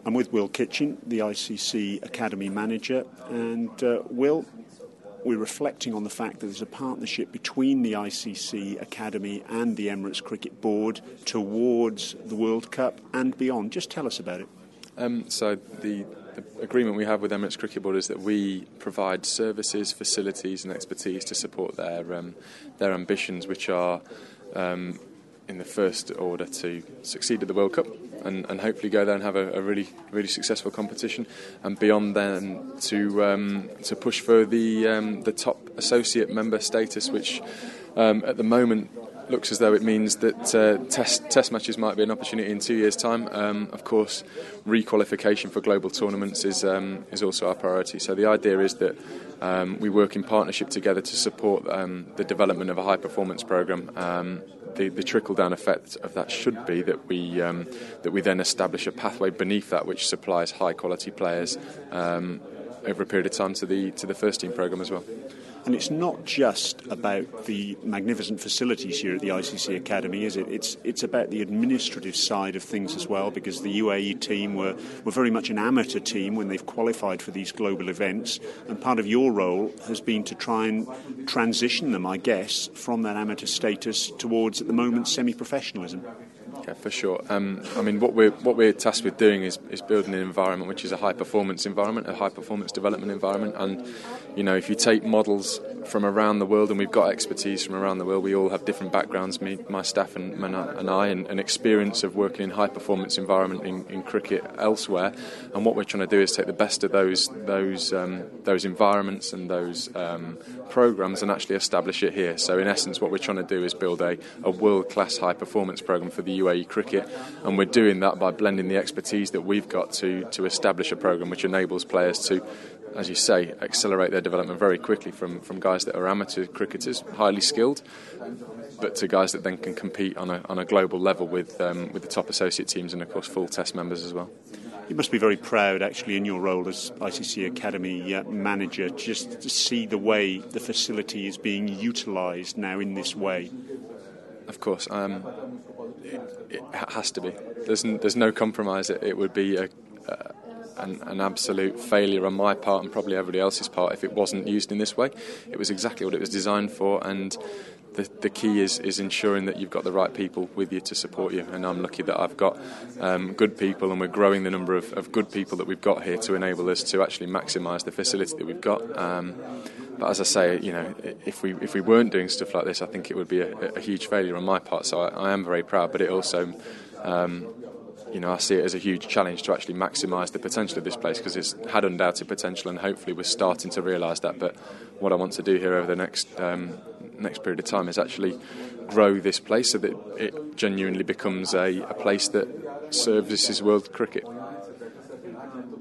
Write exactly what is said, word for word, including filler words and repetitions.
I'm with Will Kitchen, the I C C Academy Manager, and uh, Will, we're reflecting on the fact that there's a partnership between the I C C Academy and the Emirates Cricket Board towards the World Cup and beyond. Just tell us about it. Um, so the, the agreement we have with Emirates Cricket Board is that we provide services, facilities and expertise to support their um, their ambitions, which are um, in the first order to succeed at the World Cup and, and hopefully go there and have a, a really really successful competition, and beyond then to um, to push for the um, the top associate member status, which um, at the moment looks as though it means that uh, test test matches might be an opportunity in two years' time. Um, of course, re-qualification for global tournaments is um, is also our priority. So the idea is that um, we work in partnership together to support um, the development of a high-performance programme. Um, the, the trickle-down effect of that should be that we um, that we then establish a pathway beneath that which supplies high-quality players um, over a period of time to the to the first-team programme as well. And it's not just about the magnificent facilities here at the I C C Academy, is it? It's it's about the administrative side of things as well, because the U A E team were, were very much an amateur team when they've qualified for these global events, and part of your role has been to try and transition them, I guess, from that amateur status towards, at the moment, semi-professionalism. Yeah, for sure. Um, I mean, what we're what we're tasked with doing is, is building an environment which is a high performance environment, a high performance development environment. And you know, if you take models from around the world, and we've got expertise from around the world, we all have different backgrounds. Me, my staff, and, and I, and an experience of working in high performance environment in, in cricket elsewhere. And what we're trying to do is take the best of those those um, those environments and those um, programs and actually establish it here. So in essence, what we're trying to do is build a, a world class high performance program for the U A E cricket, and we're doing that by blending the expertise that we've got to to establish a program which enables players to, as you say, accelerate their development very quickly from, from guys that are amateur cricketers, highly skilled, but to guys that then can compete on a on a global level with um, with the top associate teams and of course full test members as well. You must be very proud, actually, in your role as I C C Academy uh, manager, just to see the way the facility is being utilised now in this way. Of course, um, it, it has to be. There's n- there's no compromise. It, it would be a, uh, an, an absolute failure on my part and probably everybody else's part if it wasn't used in this way. It was exactly what it was designed for, and the the key is is ensuring that you've got the right people with you to support you. And I'm lucky that I've got um, good people, and we're growing the number of, of good people that we've got here to enable us to actually maximise the facility that we've got. Um, But as I say, you know, if we if we weren't doing stuff like this, I think it would be a, a huge failure on my part. So I, I am very proud, but it also, um, you know, I see it as a huge challenge to actually maximise the potential of this place, because it's had undoubted potential, and hopefully we're starting to realise that. But what I want to do here over the next um, next period of time is actually grow this place so that it genuinely becomes a, a place that services world cricket.